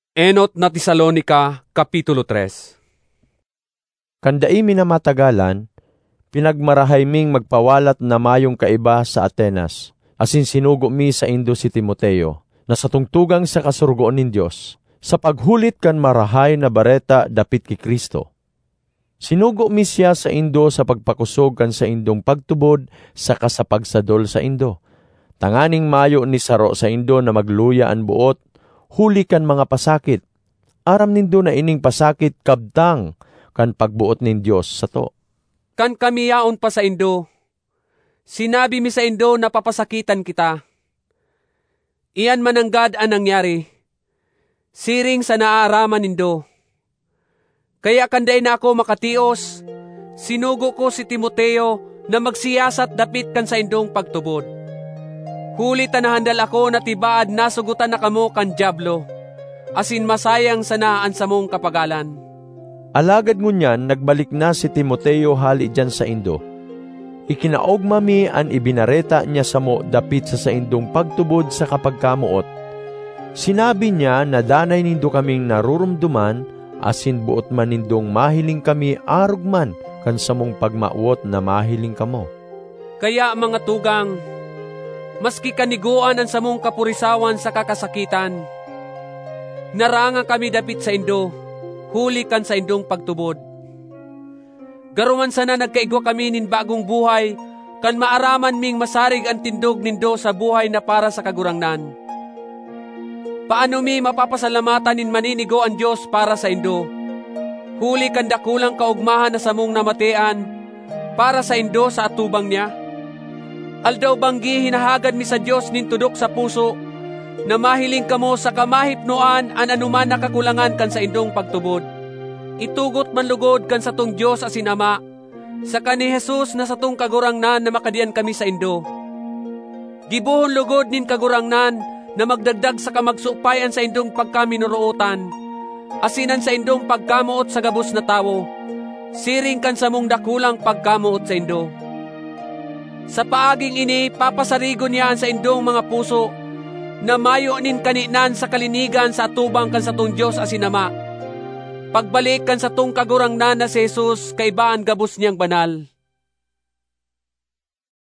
Enot na Tesalonica, Kapitulo 3. Kandai minamatagalan, pinagmarahay ming magpawalat na mayong kaiba sa Atenas, asin sinugo mi sa Indo si Timoteo, na sa tungtugang sa kasurgoon nin Diyos, sa paghulit kan marahay na bareta dapit ki Kristo. Sinugo mi siya sa Indo sa pagpakusog kan sa Indong pagtubod sa kasapagsadol sa Indo. Tanganing mayo ni saro sa Indo na magluya an buot, huli kan mga pasakit. Aram nindo na ining pasakit kabtang kan pagbuot nin Diyos sa to. Kan kami yaon pa sa Indo, sinabi mi sa Indo na papasakitan kita. Iyan mananggad ang nangyari, siring sa naaaraman nindo. Kaya kanday na ako makatios, sinugo ko si Timoteo na magsiyasat dapit kan sa Indong pagtubod. Huli tanahandal ako na tibaad nasugutan na kamo kan Diablo, asin masayang sanaan sa mong kapagalan. Alagad ngunyan, nagbalik na si Timoteo hali dyan sa Indo. Ikinaogma mi an ibinareta niya sa mo dapit sa Indong pagtubod sa kapagkamuot. Sinabi niya na danay nindo kaming narurumduman, asin buot man nindong mahiling kami arugman kan sa mong pagmauot na mahiling kamo. Kaya mga tugang, maski kaniguan ang samong kapurisawan sa kakasakitan, naranga kami dapit sa Indo, huli kan sa Indong pagtubod. Garuman sana nagkaigwa kami nin bagong buhay, kan maaraman ming masarig ang tindog nindo sa buhay na para sa kagurangnan. Paano mi mapapasalamatan nin maninigo ang Diyos para sa Indo? Huli kan dakulang kaugmahan na samong namatian, para sa Indo sa atubang niya. Aldaw banggi hinahagad mi sa Diyos nin tudok sa puso, na mahiling kamo sa kamahipnoan an anuman nakakulangan kan sa Indong pagtubod. Itugot man lugod kan sa tong Diyos asin Ama, sa kani Jesus na sa tong kagurangnan na makadian kami sa Indo. Gibuhon lugod nin kagurangnan na magdagdag sa kamagsupayan sa Indong pagkaminuruotan, asinan sa Indong pagkamuot sa gabos na tawo, siring kan sa mong dakulang pagkamuot sa Indo. Sa paaging ini, papasarigon niya sa Indong mga puso, na mayo nin kaninan sa kalinigan sa atubang kan sa tong Diyos asin Ama. Pagbalik kan sa tong kagurangnan na si Jesus, kaibaan gabos niyang banal.